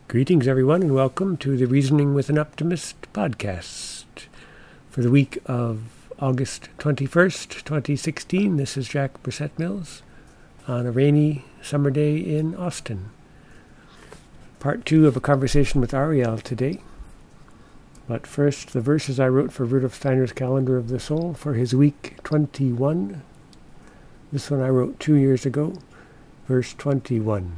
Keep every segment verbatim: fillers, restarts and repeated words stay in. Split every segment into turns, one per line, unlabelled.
Greetings, everyone, and welcome to the Reasoning with an Optimist podcast. For the week of August twenty-first, twenty sixteen, this is Jack Brissett-Mills on a rainy summer day in Austin. Part two of a conversation with Ariel today. But first, the verses I wrote for Rudolf Steiner's Calendar of the Soul for his week twenty-one. This one I wrote two years ago, verse twenty-one.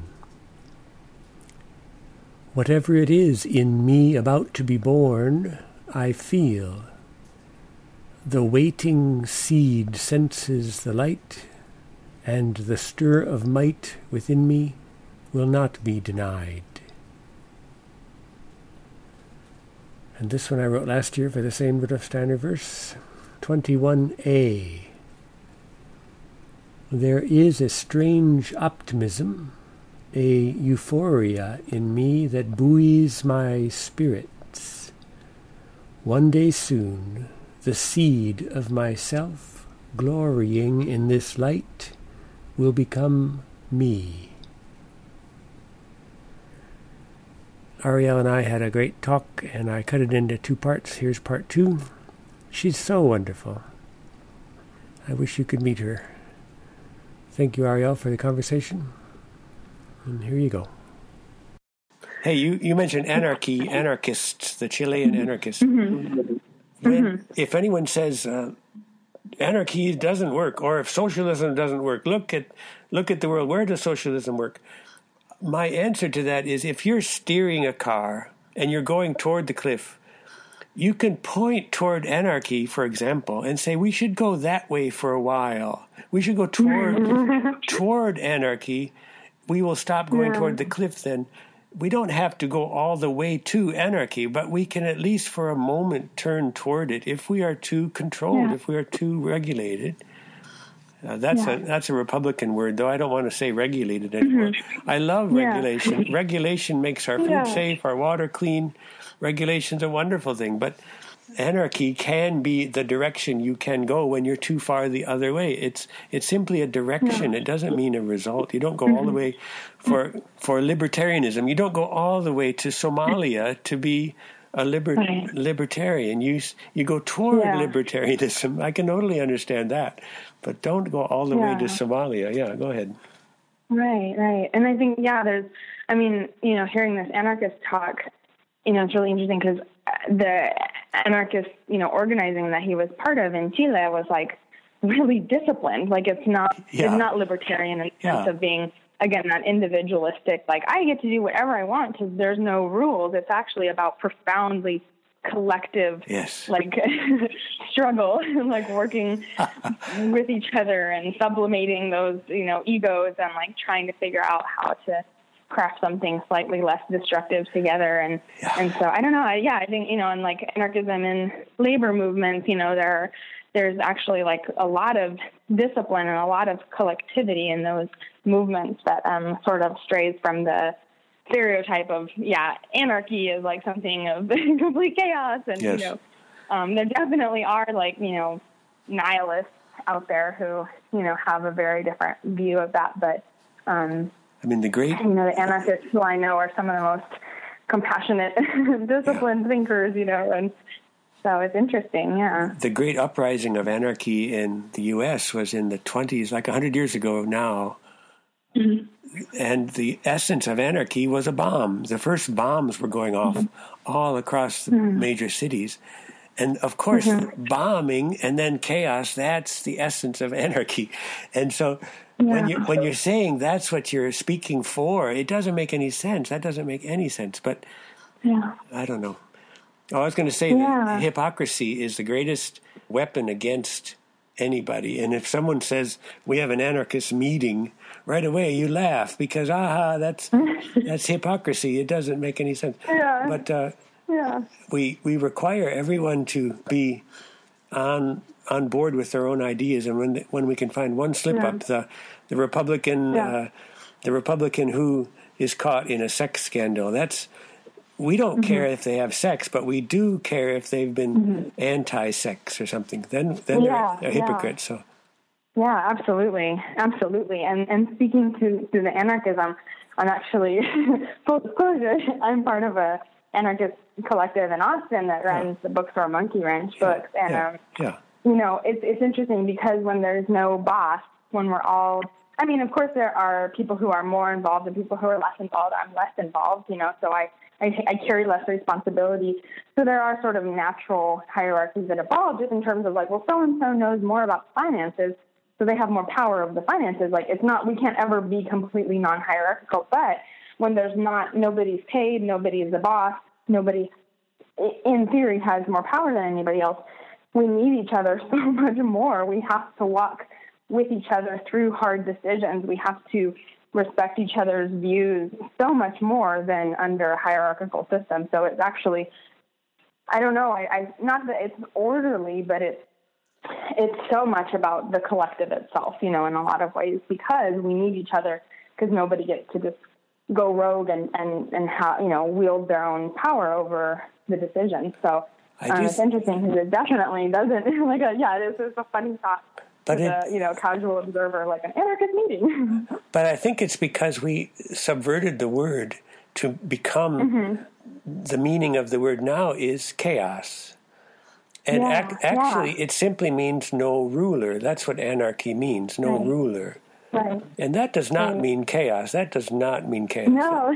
Whatever it is in me about to be born, I feel. The waiting seed senses the light, and the stir of might within me will not be denied. And this one I wrote last year for the same Rudolf Steiner verse, twenty-one a. There is a strange optimism, a euphoria in me that buoys my spirits. One day soon, the seed of myself, glorying in this light, will become me. Ariel and I had a great talk, and I cut it into two parts. Here's part two. She's so wonderful. I wish you could meet her. Thank you, Ariel, for the conversation. And here you go. Hey, you, you mentioned anarchy, anarchists, the Chilean anarchists.
Mm-hmm.
When,
mm-hmm.
If anyone says uh, anarchy doesn't work, or if socialism doesn't work, look at look at the world. Where does socialism work? My answer to that is, if you're steering a car and you're going toward the cliff, you can point toward anarchy, for example, and say, we should go that way for a while. We should go toward toward anarchy. We will stop going yeah. toward the cliff then. We don't have to go all the way to anarchy, but we can at least for a moment turn toward it if we are too controlled, yeah. if we are too regulated. Uh, that's yeah. a that's a Republican word, though I don't want to say regulated anymore. Mm-hmm. I love yeah. regulation. Regulation makes our food yeah. safe, our water clean. Regulation's a wonderful thing, but anarchy can be the direction you can go when you're too far the other way. It's it's simply a direction. Yeah. It doesn't mean a result. You don't go mm-hmm. all the way for for libertarianism. You don't go all the way to Somalia to be a liber- right. libertarian. You you go toward yeah. libertarianism. I can totally understand that, but don't go all the yeah. way to Somalia. Yeah, go ahead.
Right, right. And I think, yeah, there's, I mean, you know, hearing this anarchist talk, you know, it's really interesting because the anarchist, you know, organizing that he was part of in Chile was like really disciplined. Like it's not, yeah. it's not libertarian in the yeah. sense of being, again, that individualistic, like I get to do whatever I want because there's no rules. It's actually about profoundly collective,
yes.
like struggle, like working with each other and sublimating those, you know, egos and like trying to figure out how to craft something slightly less destructive together. And, yeah. and so I don't know. I, yeah, I think, you know, and like anarchism and labor movements, you know, there, there's actually like a lot of discipline and a lot of collectivity in those movements that um, sort of strays from the stereotype of, yeah, anarchy is like something of complete chaos. And, yes. you know, um, there definitely are like, you know, nihilists out there who, you know, have a very different view of that. But, um,
I mean, the great...
You know, the anarchists who I know are some of the most compassionate, disciplined yeah. thinkers, you know, and so it's interesting, yeah.
The great uprising of anarchy in the U S was in the twenties, like one hundred years ago now. Mm-hmm. And the essence of anarchy was a bomb. The first bombs were going off mm-hmm. all across the mm-hmm. major cities. And, of course, mm-hmm. bombing and then chaos, that's the essence of anarchy. And so... Yeah. When you're, when you're saying that's what you're speaking for, it doesn't make any sense. That doesn't make any sense. But
yeah.
I don't know. Oh, I was going to say
yeah.
that hypocrisy is the greatest weapon against anybody. And if someone says, we have an anarchist meeting, right away you laugh because, aha, that's that's hypocrisy. It doesn't make any sense.
Yeah.
But uh,
yeah.
we we require everyone to be on on board with their own ideas, and when when we can find one slip yeah. up, the the Republican yeah. uh, the Republican who is caught in a sex scandal, that's we don't mm-hmm. care if they have sex, but we do care if they've been mm-hmm. anti-sex or something. Then then
yeah,
they're, they're hypocrites.
Yeah.
So
yeah, absolutely, absolutely. And and speaking to to the anarchism, I'm actually, full disclosure, I'm part of a anarchist collective in Austin that runs yeah. the Bookstore Monkey Wrench yeah. books. And,
yeah.
um,
yeah.
you know, it's, it's interesting because when there's no boss, when we're all, I mean, of course, there are people who are more involved and people who are less involved. I'm less involved, you know, so I, I, I carry less responsibility. So there are sort of natural hierarchies that evolve just in terms of like, well, so-and-so knows more about finances, so they have more power over the finances. Like, it's not, we can't ever be completely non-hierarchical, but when there's not, nobody's paid, nobody's the boss, nobody, in theory, has more power than anybody else, we need each other so much more. We have to walk with each other through hard decisions. We have to respect each other's views so much more than under a hierarchical system. So it's actually, I don't know, I, I not that it's orderly, but it's, it's so much about the collective itself, you know, in a lot of ways, because we need each other, because nobody gets to just go rogue and, and, and how, you know, wield their own power over the decision. So um, it's interesting because it definitely doesn't, like, a, yeah, this is a funny thought. But it, a, you know, casual observer, like an anarchist meeting.
But I think it's because we subverted the word to become, mm-hmm. the meaning of the word now is chaos. And
yeah,
ac- actually,
yeah.
it simply means no ruler. That's what anarchy means, no
right.
ruler.
Right.
And that does not
right.
mean chaos. That does not mean chaos.
No,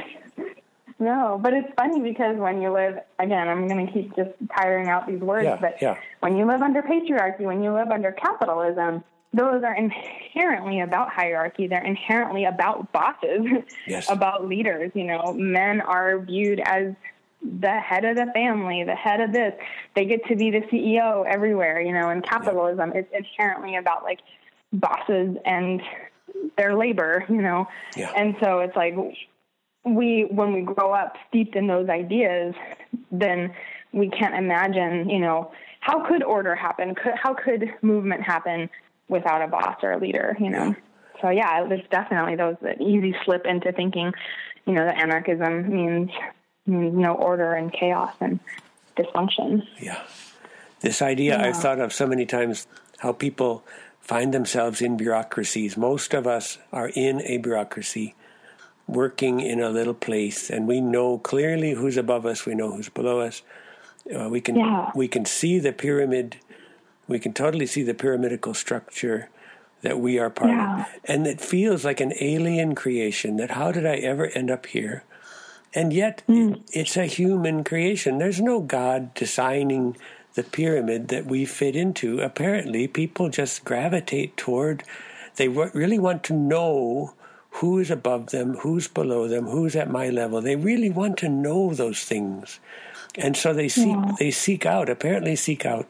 no. But it's funny because when you live, again, I'm going to keep just tiring out these words,
yeah,
but
yeah.
when you live under patriarchy, when you live under capitalism, those are inherently about hierarchy. They're inherently about bosses,
yes.
about leaders. You know, men are viewed as the head of the family, the head of this. They get to be the C E O everywhere, you know, in capitalism. Yeah. It's inherently about, like, bosses and their labor, you know.
Yeah.
And so it's like we, when we grow up steeped in those ideas, then we can't imagine, you know, how could order happen? Could, how could movement happen without a boss or a leader, you know? Yeah. So, yeah, there's definitely those that easy slip into thinking, you know, that anarchism means, means no order and chaos and dysfunction.
Yeah. This idea yeah. I've thought of so many times, how people find themselves in bureaucracies. Most of us are in a bureaucracy, working in a little place, and we know clearly who's above us, we know who's below us. Uh, we can
yeah.
we can see the pyramid, we can totally see the pyramidical structure that we are part
yeah.
of. And it feels like an alien creation, that how did I ever end up here? And yet mm. it's a human creation. There's no God designing the pyramid that we fit into. Apparently, people just gravitate toward, they w- really want to know who is above them, who's below them, who's at my level. They really want to know those things. And so they seek, yeah. they seek out, apparently seek out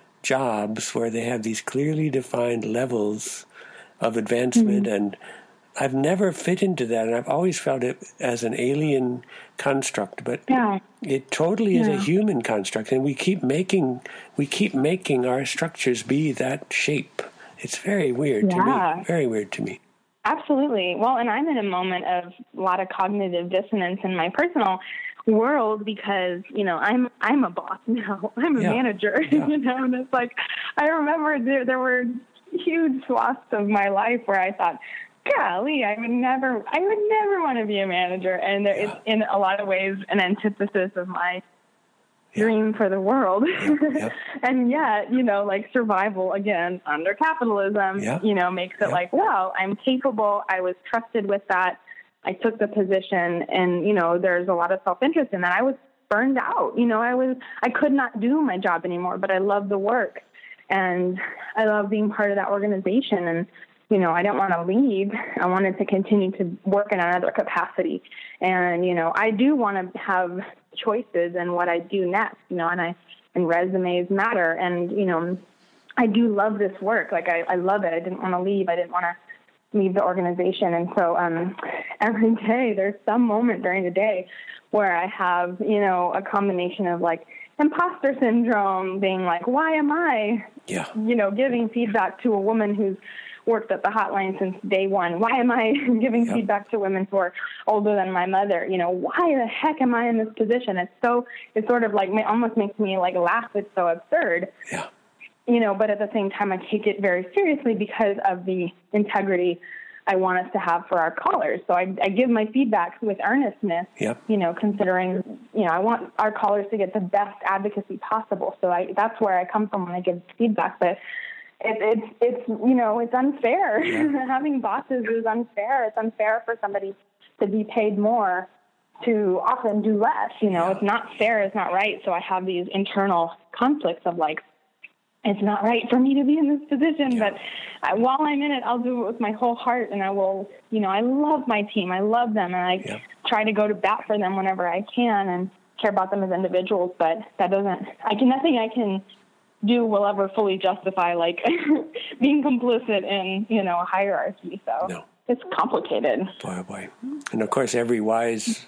jobs where they have these clearly defined levels of advancement. Mm-hmm. And I've never fit into that, and I've always felt it as an alien construct, but yeah. it totally is yeah. a human construct, and we keep making we keep making our structures be that shape. It's very weird
yeah.
to me. Very weird to me.
Absolutely. Well, and I'm in a moment of a lot of cognitive dissonance in my personal world because, you know, I'm I'm a boss now. I'm a yeah. manager, yeah. you know, and it's like, I remember there, there were huge swaths of my life where I thought, golly, I would never, I would never want to be a manager. And there, yeah. it's in a lot of ways an antithesis of my yeah. dream for the world. Yeah. Yeah. And yet, you know, like survival, again, under capitalism, yeah. you know, makes it yeah. like, wow, I'm capable. I was trusted with that. I took the position, and, you know, there's a lot of self-interest in that. I was burned out. You know, I was, I could not do my job anymore, but I love the work, and I love being part of that organization. And, you know, I didn't want to leave. I wanted to continue to work in another capacity. And, you know, I do want to have choices in what I do next, you know, and I, and resumes matter. And, you know, I do love this work. Like, I, I love it. I didn't want to leave. I didn't want to leave the organization. And so um, every day there's some moment during the day where I have, you know, a combination of like imposter syndrome, being like, why am I,
yeah.
you know, giving feedback to a woman who's worked at the hotline since day one? Why am I giving yep. feedback to women who are older than my mother? You know, why the heck am I in this position? It's so, it sort of like almost makes me like laugh. It's so absurd.
Yeah.
You know, but at the same time, I take it very seriously because of the integrity I want us to have for our callers. So I, I give my feedback with earnestness,
yep.
you know, considering, you know, I want our callers to get the best advocacy possible. So I, that's where I come from when I give feedback. But it, it's, it's, you know, it's unfair. Yeah. Having bosses is unfair. It's unfair for somebody to be paid more to often do less. You know, yeah. It's not fair. It's not right. So I have these internal conflicts of like, it's not right for me to be in this position, yeah. but I, while I'm in it, I'll do it with my whole heart. And I will, you know, I love my team. I love them. And I yeah. try to go to bat for them whenever I can and care about them as individuals. But that doesn't, I can, nothing I can do will ever fully justify like being complicit in, you know, a hierarchy. So no. It's complicated.
Boy, oh boy. And of course, every wise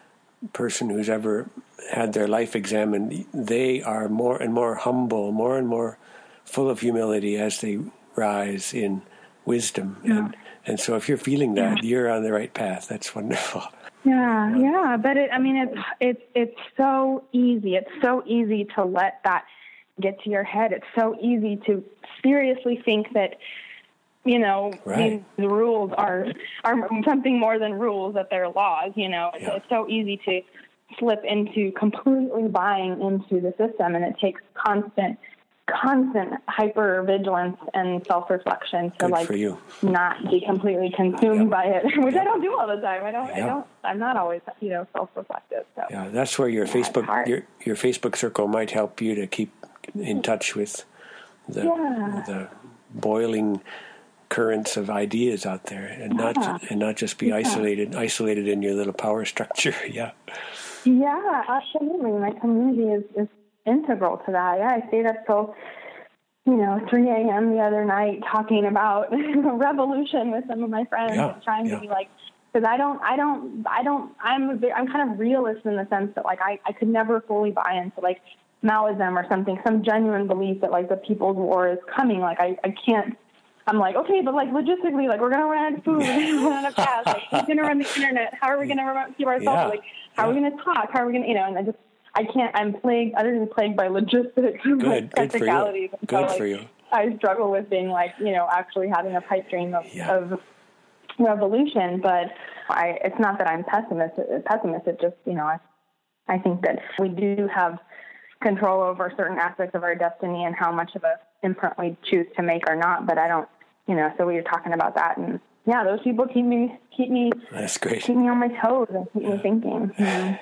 person who's ever had their life examined, they are more and more humble, more and more full of humility as they rise in wisdom. Yeah. And and so if you're feeling that, yeah. you're on the right path. That's wonderful.
Yeah, yeah. But it, I mean, it's, it's, it's so easy. It's so easy to let that get to your head. It's so easy to seriously think that, you know,
right.
these rules are, are something more than rules, that they're laws, you know. It's, yeah. it's so easy to slip into completely buying into the system, and it takes constant, constant hyper-vigilance and self-reflection to,
Good
like,
for you.
not be completely consumed
yep.
by it, which
yep.
I don't do all the time. I don't,
yep.
I don't, I'm not always, you know, self-reflective. So.
Yeah, that's where your yeah, Facebook, your, your Facebook circle might help you to keep in touch with the, yeah. the boiling currents of ideas out there, and yeah. not and not just be yeah. isolated isolated in your little power structure. yeah.
Yeah, absolutely. My community is, is integral to that. Yeah, I stayed up till, you know, three a.m. the other night talking about revolution with some of my friends,
yeah.
and trying
yeah.
to be like, because I don't, I don't, I don't, I'm, a, I'm kind of realist in the sense that like I, I could never fully buy into like Maoism or something, some genuine belief that like the People's War is coming. Like I, I can't. I'm like, okay, but like logistically, like we're gonna run out of food, we're gonna run out of gas, like who's gonna run the internet? How are we gonna keep ourselves?
Yeah.
Like, how
yeah.
are we gonna talk? How are we gonna, you know? And I just, I can't. I'm plagued, utterly plagued by logistics,
good,
like
good for you. Good
so, like,
for you.
I struggle with being like, you know, actually having a pipe dream of,
yeah.
of revolution. But I, it's not that I'm pessimistic. Pessimistic, just you know, I, I think that we do have control over certain aspects of our destiny and how much of a imprint we choose to make or not. But I don't. You know, so we were talking about that, and yeah, those people keep me keep me
that's great.
Keep me on my toes and keep me thinking. You know?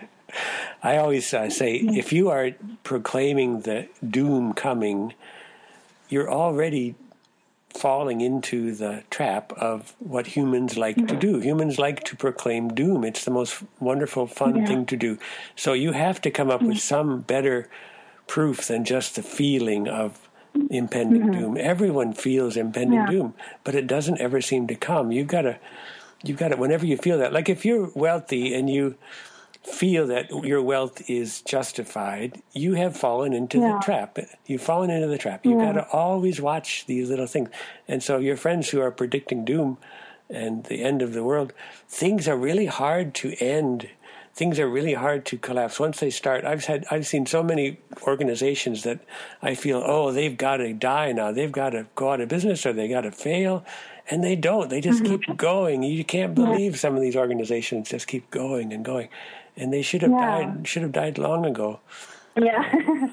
I always uh, say, if you are proclaiming the doom coming, you're already falling into the trap of what humans like mm-hmm. to do. Humans like to proclaim doom. It's the most wonderful, fun yeah. thing to do. So you have to come up mm-hmm. with some better proof than just the feeling of impending mm-hmm. doom. Everyone feels impending yeah. doom, but it doesn't ever seem to come. You've got to, you've got to, whenever you feel that, like if you're wealthy and you feel that your wealth is justified, you have fallen into yeah. the trap. You've fallen into the trap. You've yeah. got to always watch these little things. And so your friends who are predicting doom and the end of the world, things are really hard to end. Things are really hard to collapse once they start. I've had, I've seen so many organizations that I feel, oh, they've got to die now. They've got to go out of business or they got to fail. And they don't. They just mm-hmm. keep going. You can't believe some of these organizations just keep going and going. And they should have yeah. died, should have died long ago.
Yeah.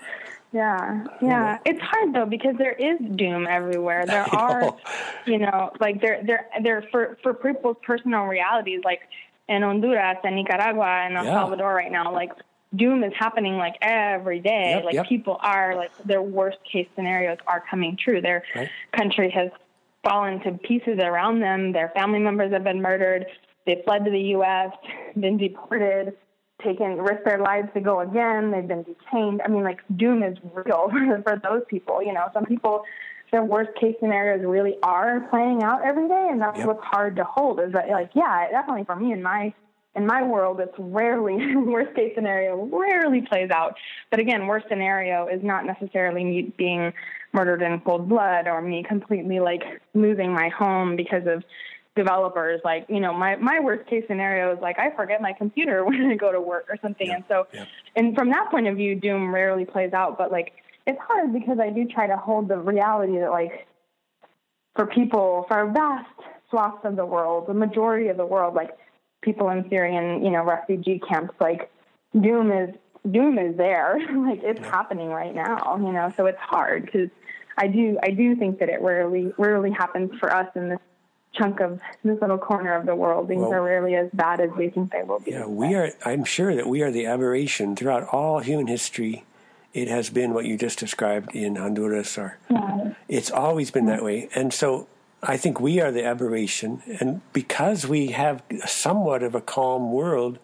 yeah. Yeah. It's hard though, because there is doom everywhere. There are, you know, like there, there, there for, for people's personal realities, like, in Honduras and Nicaragua and El yeah. Salvador right now, like doom is happening like every day.
Yep,
like
yep.
people are like their worst case scenarios are coming true. Their right. country has fallen to pieces around them. Their family members have been murdered. They fled to the U S, been deported, taken, risked their lives to go again. They've been detained. I mean, like doom is real for those people. You know, some people, their worst case scenarios really are playing out every day, and that's yep. what's hard to hold. Is that like, yeah, definitely for me in my in my world, it's rarely worst case scenario rarely plays out. But again, worst scenario is not necessarily me being murdered in cold blood or me completely like losing my home because of developers. Like, you know, my my worst case scenario is like I forget my computer when I go to work or something. Yep. And so, yep. and from that point of view, doom rarely plays out. But like, it's hard because I do try to hold the reality that, like, for people, for a vast swaths of the world, the majority of the world, like people in Syrian, you know, refugee camps, like doom is doom is there. Like it's yeah. happening right now, you know, so it's hard because I do, I do think that it rarely, rarely happens for us in this chunk of this little corner of the world. Things well, are rarely as bad as we think they will be.
Yeah, we are, I'm sure that we are the aberration throughout all human history. It has been what you just described in Honduras, or yeah. it's always been yeah. that way. And so I think we are the aberration. And because we have somewhat of a calm world,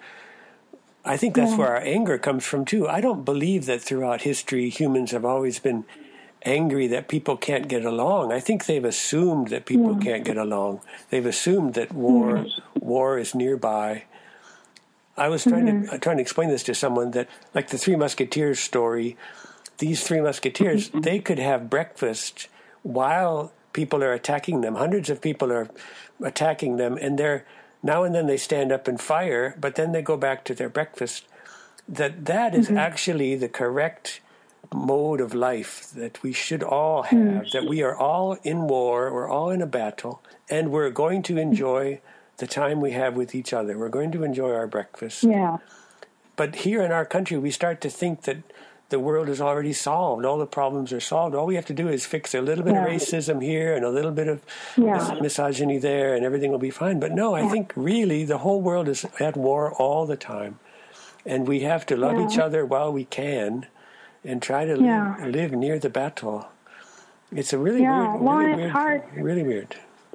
I think that's yeah. where our anger comes from too. I don't believe that throughout history humans have always been angry that people can't get along. I think they've assumed that people yeah. can't get along. They've assumed that war yeah. war is nearby. I was trying mm-hmm. to trying to explain this to someone that, like the Three Musketeers story, these Three Musketeers, mm-hmm. they could have breakfast while people are attacking them. Hundreds of people are attacking them, and they're now and then they stand up and fire, but then they go back to their breakfast. That that is mm-hmm. actually the correct mode of life that we should all have, mm. that we are all in war, we're all in a battle, and we're going to enjoy the time we have with each other. We're going to enjoy our breakfast.
Yeah.
But here in our country, we start to think that the world is already solved. All the problems are solved. All we have to do is fix a little bit yeah. of racism here and a little bit of yeah. misogyny there, and everything will be fine. But no, I yeah. think really the whole world is at war all the time. And we have to love yeah. each other while we can, and try to yeah. live, live near the battle. It's a really
yeah.
weird,
well,
really
it's
weird,
hard.
really weird.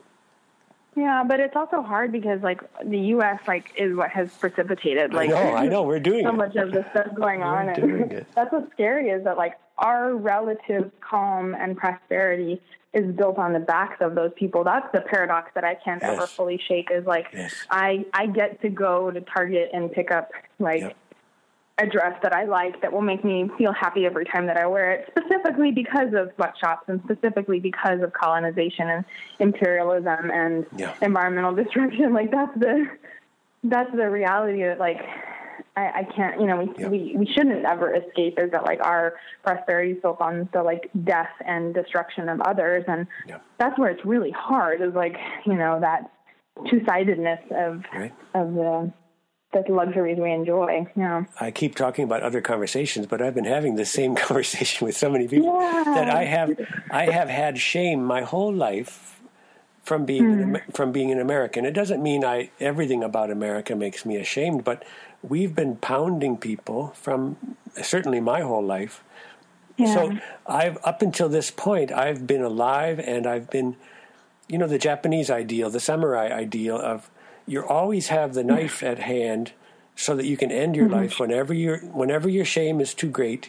Yeah, but it's also hard because, like, the U S like is what has precipitated like.
I know, I know, we're doing
so
it.
much of this stuff going
we're
on,
doing
and
it.
That's what's scary is that like our relative calm and prosperity is built on the backs of those people. That's the paradox that I can't yes. ever fully shake. Is like
yes.
I I get to go to Target and pick up like. Yep. a dress that I like that will make me feel happy every time that I wear it, specifically because of sweatshops and specifically because of colonization and imperialism and
yeah.
environmental destruction. Like that's the, that's the reality that like, I, I can't, you know, we, yeah. we, we shouldn't ever escape is that like our prosperity is built on the like death and destruction of others. And
yeah.
that's where it's really hard is like, you know, that two-sidedness of,
right.
of the, the luxuries we enjoy. Yeah.
I keep talking about other conversations, but I've been having the same conversation with so many people
yeah.
that I have I have had shame my whole life from being mm. an, from being an American. It doesn't mean I everything about America makes me ashamed, but we've been pounding people from certainly my whole life.
Yeah.
So I've up until this point I've been alive, and I've been, you know, the Japanese ideal, the samurai ideal of you always have the knife at hand so that you can end your mm-hmm. life whenever your whenever your shame is too great.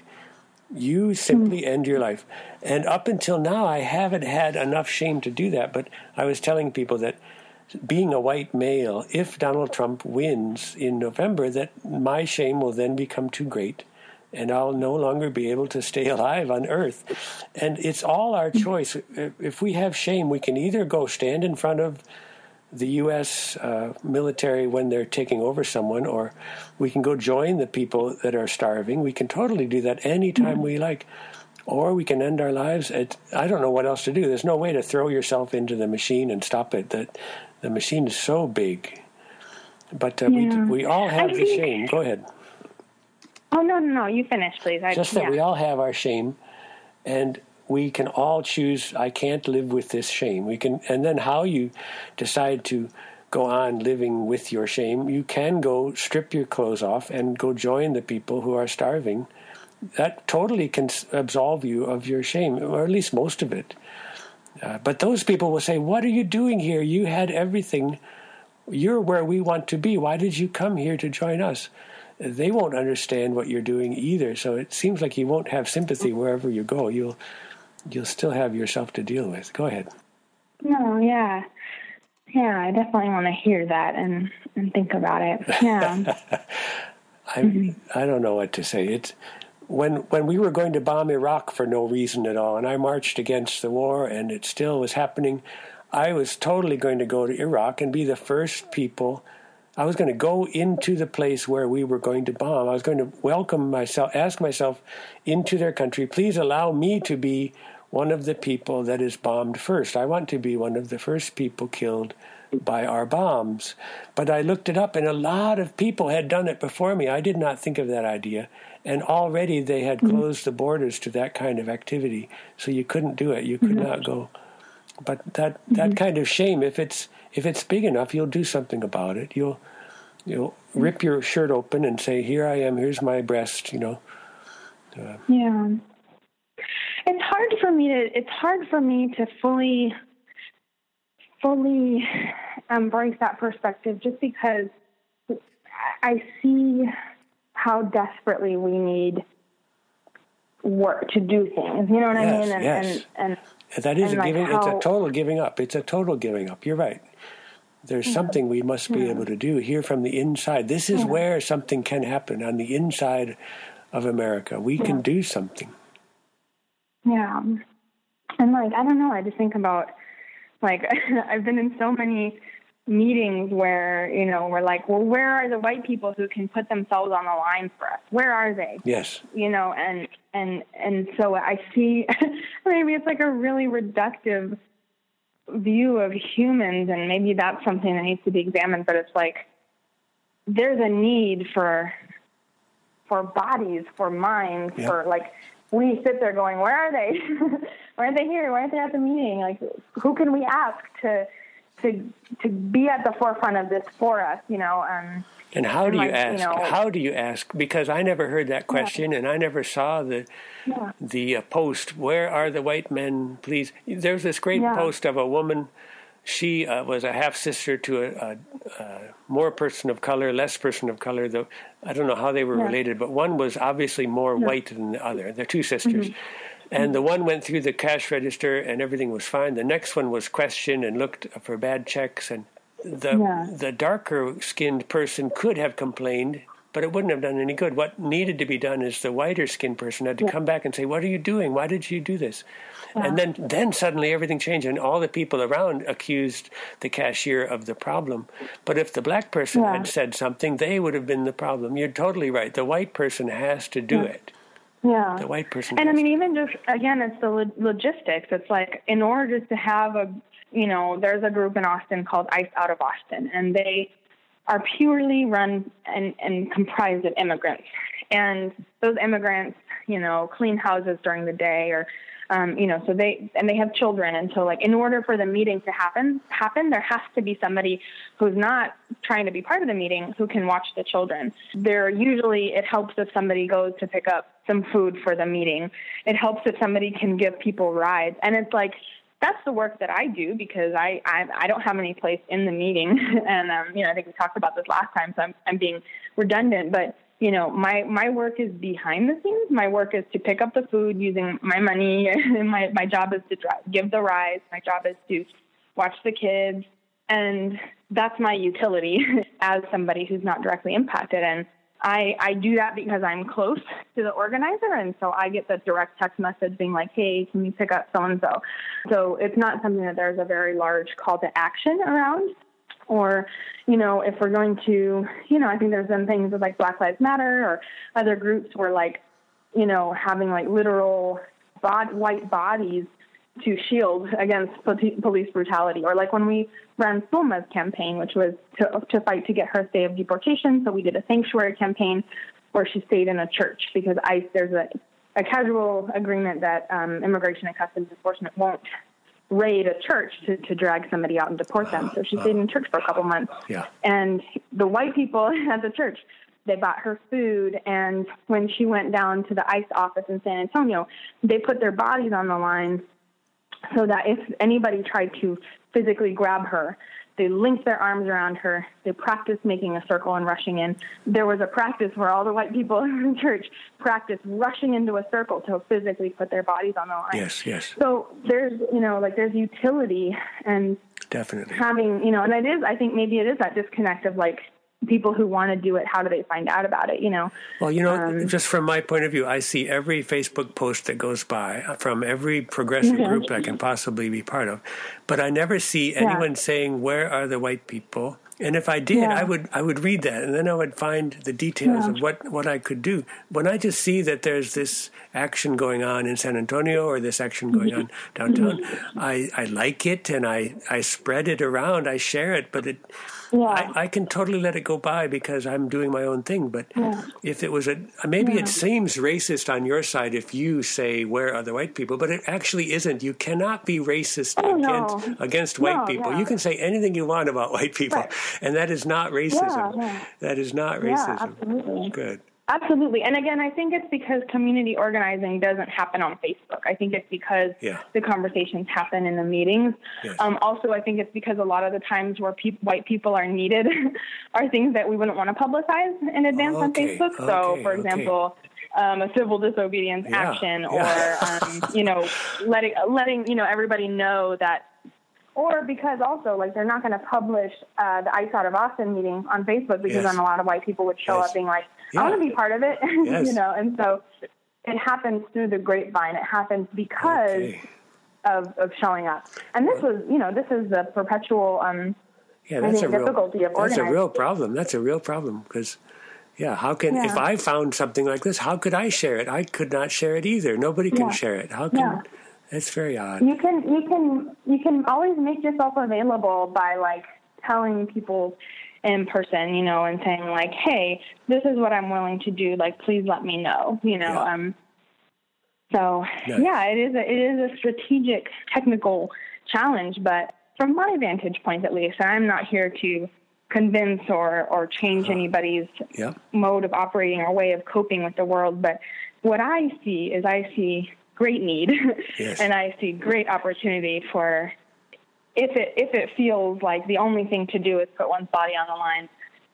You simply mm-hmm. end your life. And up until now, I haven't had enough shame to do that. But I was telling people that being a white male, if Donald Trump wins in November, that my shame will then become too great, and I'll no longer be able to stay alive on Earth. And it's all our choice. If we have shame, we can either go stand in front of the U S uh, military when they're taking over someone, or we can go join the people that are starving. We can totally do that anytime mm-hmm. we like. Or we can end our lives at, I don't know what else to do. There's no way to throw yourself into the machine and stop it. That the machine is so big. But uh,
yeah.
we we all have
I
the
think...
shame. Go ahead.
Oh, no, no, no. You finish, please. I,
Just that
yeah.
we all have our shame, and we can all choose, I can't live with this shame. We can, and then how you decide to go on living with your shame, you can go strip your clothes off and go join the people who are starving. That totally can absolve you of your shame, or at least most of it. Uh, but those people will say, what are you doing here? You had everything. You're where we want to be. Why did you come here to join us? They won't understand what you're doing either. So it seems like you won't have sympathy wherever you go. You'll you'll still have yourself to deal with. Go ahead.
No, yeah. Yeah, I definitely want to hear that and, and think about it. Yeah.
I mm-hmm. I don't know what to say. It's when when we were going to bomb Iraq for no reason at all, and I marched against the war, and it still was happening, I was totally going to go to Iraq and be the first people. I was going to go into the place where we were going to bomb. I was going to welcome myself, ask myself into their country, please allow me to be one of the people that is bombed first. I want to be one of the first people killed by our bombs. But I looked it up, and a lot of people had done it before me. I did not think of that idea. And already they had
mm-hmm.
closed the borders to that kind of activity. So you couldn't do it. You could mm-hmm. not go. But that, that mm-hmm. kind of shame, if it's if it's big enough, you'll do something about it. You'll you'll mm-hmm. rip your shirt open and say, here I am, here's my breast, you know. Uh,
yeah. It's hard for me to it's hard for me to fully fully embrace that perspective, just because I see how desperately we need work to do things. You know what
yes,
I mean? And,
yes.
and,
and that is
and
a
like
giving.
how,
it's a total giving up. It's a total giving up. You're right. There's yeah. something we must be yeah. able to do here from the inside. This is yeah. where something can happen, on the inside of America. We yeah. can do something.
Yeah. And like, I don't know, I just think about, like, I've been in so many meetings where, you know, we're like, well, where are the white people who can put themselves on the line for us? Where are they?
Yes.
You know, and, and, and so I see, maybe it's like a really reductive view of humans, and maybe that's something that needs to be examined, but it's like, there's a need for, for bodies, for minds, yep. for like, we sit there going, where are they? Why aren't they here? Why aren't they at the meeting? Like, who can we ask to to to be at the forefront of this for us? You know. Um,
and how and do
like,
you ask?
You know,
how do you ask? Because I never heard that question, yeah. and I never saw the yeah. the uh, post. Where are the white men? Please. There's this great yeah. post of a woman. She uh, was a half sister to a, a, a more person of color, less person of color. The, I don't know how they were yeah. related, but one was obviously more yeah. white than the other. They're two sisters. Mm-hmm. And mm-hmm. the one went through the cash register and everything was fine. The next one was questioned and looked for bad checks. And the yeah. the darker-skinned person could have complained, but it wouldn't have done any good. What needed to be done is the whiter-skinned person had to yeah. come back and say, what are you doing? Why did you do this? Yeah. And then, then suddenly everything changed, and all the people around accused the cashier of the problem. But if the black person yeah. had said something, they would have been the problem. You're totally right. The white person has to do
yeah.
it.
Yeah.
The white person.
And I mean, even just, again, it's the lo- logistics. It's like, in order to have a, you know, there's a group in Austin called ICE Out of Austin, and they are purely run and, and comprised of immigrants. And those immigrants, you know, clean houses during the day, or, um, you know, so they, and they have children. And so, like, in order for the meeting to happen, happen, there has to be somebody who's not trying to be part of the meeting who can watch the children. There usually, it helps if somebody goes to pick up some food for the meeting. It helps if somebody can give people rides. And it's like, that's the work that I do, because I, I, I don't have any place in the meeting. And, um, you know, I think we talked about this last time, so I'm, I'm being redundant, but you know, my, my work is behind the scenes. My work is to pick up the food using my money. my, my job is to drive, give the rides. My job is to watch the kids. And that's my utility as somebody who's not directly impacted. And I, I do that because I'm close to the organizer. And so I get the direct text message being like, hey, can you pick up so-and-so? So it's not something that there's a very large call to action around. Or, you know, if we're going to, you know, I think there's been things with like Black Lives Matter or other groups where, like, you know, having like literal bod- white bodies to shield against police brutality. Or like when we ran Sulma's campaign, which was to, to fight to get her stay of deportation. So we did a sanctuary campaign where she stayed in a church, because ICE, there's a, a casual agreement that um, Immigration and Customs Enforcement won't raid a church to, to drag somebody out and deport them. So she stayed in church for a couple months.
Yeah.
And the white people at the church, they bought her food. And when she went down to the ICE office in San Antonio, they put their bodies on the line so that if anybody tried to physically grab her, they linked their arms around her. They practiced making a circle and rushing in. There was a practice where all the white people in the church practiced rushing into a circle to physically put their bodies on the line.
Yes, yes.
So there's, you know, like there's utility, and
definitely
having, you know, and it is, I think maybe it is that disconnect of like, people who want to do it, how do they find out about it, you know?
Well, you know,
um,
just from my point of view, I see every Facebook post that goes by from every progressive mm-hmm. group I can possibly be part of. But I never see anyone yeah. saying, where are the white people? And if I did,
Yeah.
I would I would read that, and then I would find the details
Yeah.
of what, what I could do. When I just see that there's this action going on in San Antonio or this action going on downtown, I, I like it and I, I spread it around, I share it, but it
Yeah.
I, I can totally let it go by because I'm doing my own thing. But
Yeah.
if it was a maybe
Yeah.
it seems racist on your side if you say where are the white people, but it actually isn't. You cannot be racist
Oh,
against
no.
against white
No,
people.
yeah.
You can say anything you want about white people,
Right.
and that is not racism.
Yeah, yeah.
That is not
Yeah,
racism.
absolutely.
Good.
Absolutely. And again, I think it's because community organizing doesn't happen on Facebook. I think it's because
Yeah.
the conversations happen in the meetings.
Yes.
Um, also, I think it's because a lot of the times where pe- white people are needed are things that we wouldn't want to publicize in advance on
Okay,
Facebook. So,
okay,
for
okay.
example, um, a civil disobedience
Yeah,
action
yeah.
or, um, you know, letting, letting, you know, everybody know that. Or because also, like, they're not going to publish uh, the Ice Out of Austin meeting on Facebook because
Yes.
then a lot of white people would show
Yes.
up being like, I
Yeah.
want to be part of it,
Yes.
you know. And so it happens through the grapevine. It happens because
Okay.
of, of showing up. And this was, you know, this is the perpetual um,
Yeah,
I
that's a
think
real
difficulty of
that's a
organizing.
real problem. That's a real problem because, yeah, how can
Yeah.
if I found something like this, how could I share it? I could not share it either. Nobody can
Yeah.
share it. How can?
Yeah.
That's very odd.
You can you can you can always make yourself available by like telling people in person, you know, and saying like, hey, this is what I'm willing to do. Like, please let me know, you know.
Yeah.
Um. So
Nice.
yeah, it is a, it is a strategic, technical challenge, but from my vantage point at least, I'm not here to convince or or change anybody's
Yeah.
mode of operating or way of coping with the world. But what I see is I see great need
Yes.
and I see great opportunity for if it if it feels like the only thing to do is put one's body on the line,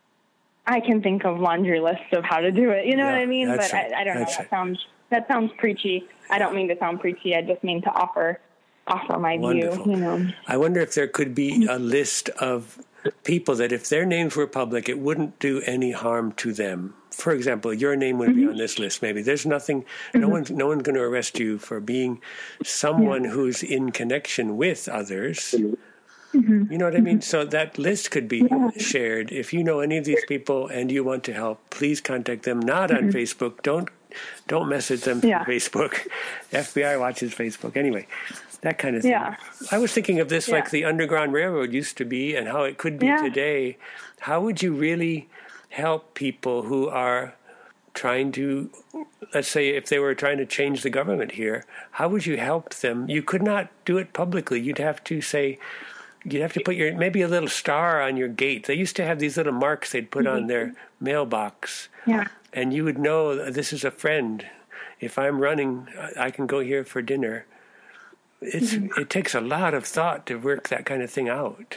I can think of laundry lists of how to do it. You know
Yeah,
what I mean?
that's
But
right.
I, I don't know.
That's
That
right.
sounds that sounds preachy. I don't mean to sound preachy. I just mean to offer offer my
Wonderful.
view. You know.
I wonder if there could be a list of people that if their names were public, it wouldn't do any harm to them. For example, your name would be on this list. Maybe there's nothing. No one's no one's going to arrest you for being someone who's in connection with others. You know what I mean? So that list could be shared. If you know any of these people and you want to help, please contact them. Not on Facebook. Don't don't message them through
Yeah.
Facebook. F B I watches Facebook. Anyway, that kind of thing.
Yeah.
I was thinking of this
Yeah.
like the Underground Railroad used to be and how it could be
Yeah.
today. How would you really help people who are trying to, let's say if they were trying to change the government here, how would you help them? You could not do it publicly. You'd have to say, you'd have to put your, maybe a little star on your gate. They used to have these little marks they'd put on their mailbox.
Yeah.
And you would know that this is a friend. If I'm running, I can go here for dinner. It's It takes a lot of thought to work that kind of thing out.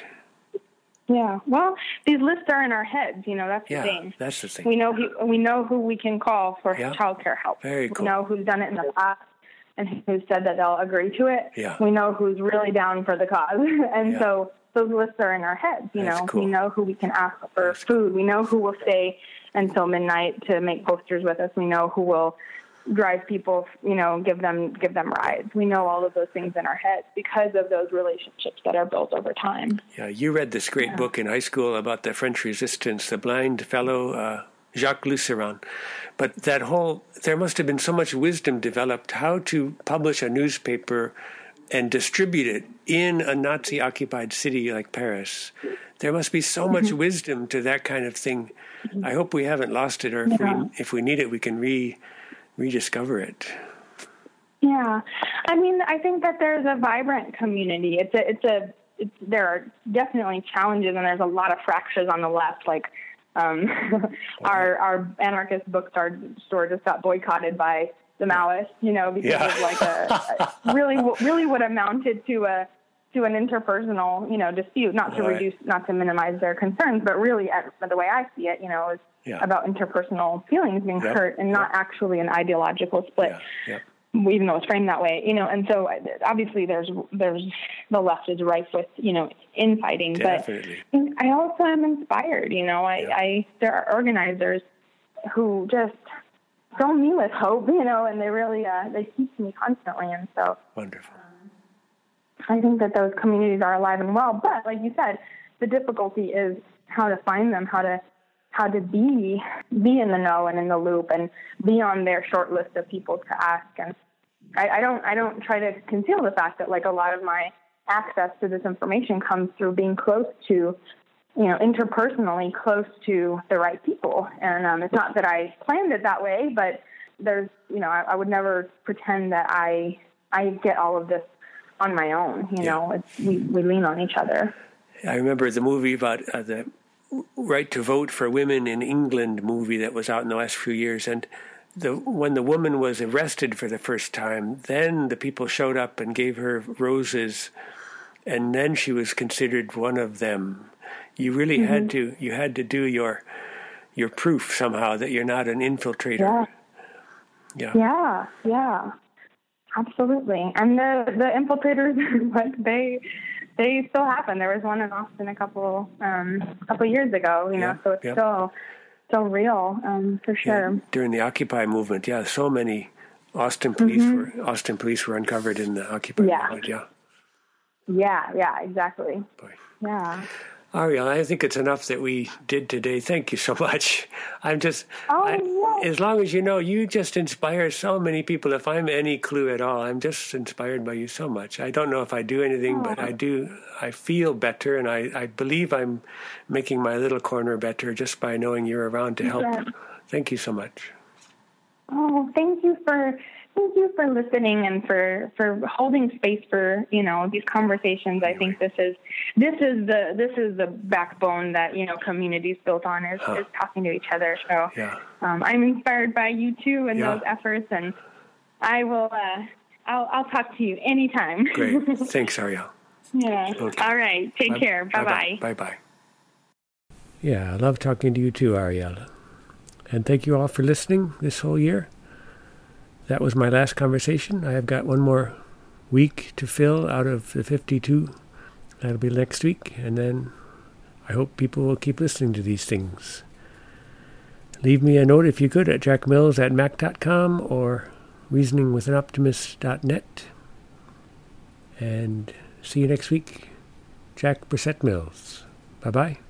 Yeah. Well, these lists are in our heads. You know, that's
Yeah,
the thing.
that's the thing.
We know who, we know who we can call for
Yeah.
child care help.
Very cool.
We know who's done it in the past and who said that they'll agree to it.
Yeah.
We know who's really down for the cause. and
Yeah.
so those lists are in our heads. You
That's
know,
cool.
we know who we can ask for
That's cool.
food. We know who will stay until midnight to make posters with us. We know who will drive people, you know, give them give them rides. We know all of those things in our heads because of those relationships that are built over time.
Yeah, you read this great book in high school about the French Resistance, the blind fellow, uh, Jacques Luceron. But that whole, there must have been so much wisdom developed how to publish a newspaper and distribute it in a Nazi-occupied city like Paris. There must be so much wisdom to that kind of thing. I hope we haven't lost it, or if,
Yeah.
we, if we need it, we can re rediscover it.
Yeah, I mean, I think that there's a vibrant community. It's a, it's a, it's, there are definitely challenges, and there's a lot of fractures on the left. Like, um, our our anarchist bookstore store just got boycotted by the Maoists, you know, because
Yeah.
of like a, a really really what amounted to a to an interpersonal, you know, dispute. Not to
Right.
reduce, not to minimize their concerns, but really, at, the way I see it, you know, is
Yeah.
about interpersonal feelings being
Yep.
hurt, and not
Yep.
actually an ideological split.
Yeah, yeah.
Even though it's framed that way, you know, and so obviously there's there's the left is rife with, you know, infighting.
Definitely.
But I also am inspired, you know. I,
Yeah.
I there are organizers who just fill me with hope, you know, and they really uh, they teach me constantly, and so
Wonderful.
I think that those communities are alive and well. But like you said, the difficulty is how to find them, how to how to be be in the know and in the loop and be on their short list of people to ask. And I, I don't I don't try to conceal the fact that like a lot of my access to this information comes through being close to, you know, interpersonally close to the right people. And um, it's not that I planned it that way, but there's, you know, I, I would never pretend that I I get all of this on my own. You yeah. know, it's, we, we lean on each other.
I remember the movie about uh, the Right to Vote for Women in England movie that was out in the last few years. And the when the woman was arrested for the first time, then the people showed up and gave her roses, and then she was considered one of them. You really mm-hmm. had to you had to do your your proof somehow that you're not an infiltrator.
Yeah.
Yeah.
Yeah. Yeah. Absolutely. And the the infiltrators, like they they still happen. There was one in Austin a couple um a couple years ago. You know, yeah. so it's yeah. still still real um, for sure.
Yeah. During the Occupy movement, yeah, so many Austin police mm-hmm. were Austin police were uncovered in the Occupy
yeah.
movement. Yeah.
Yeah. Yeah. Exactly.
Boy.
Yeah.
Ariel, I think it's enough that we did today. Thank you so much. I'm just,
oh,
I,
yes.
as long as you know, you just inspire so many people. If I'm any clue at all, I'm just inspired by you so much. I don't know if I do anything, oh. but I do, I feel better, and I, I believe I'm making my little corner better just by knowing you're around to help. Yes. Thank you so much.
Oh, thank you for... Thank you for listening and for, for holding space for, you know, these conversations. I think this is this is the this is the backbone that, you know, community's built on is, huh. is talking to each other. So
yeah.
um, I'm inspired by you too and
yeah.
those efforts, and I will uh, I'll I'll talk to you anytime.
Great. Thanks, Ariel.
Yeah.
Okay.
All right. Take bye, care. Bye bye.
Bye bye. Yeah, I love talking to you too, Ariel. And thank you all for listening this whole year. That was my last conversation. I have got one more week to fill out of the fifty-two. That'll be next week. And then I hope people will keep listening to these things. Leave me a note if you could at jack mills at mac dot com or reasoning with an optimist dot net. And see you next week. Jack Brissett Mills. Bye-bye.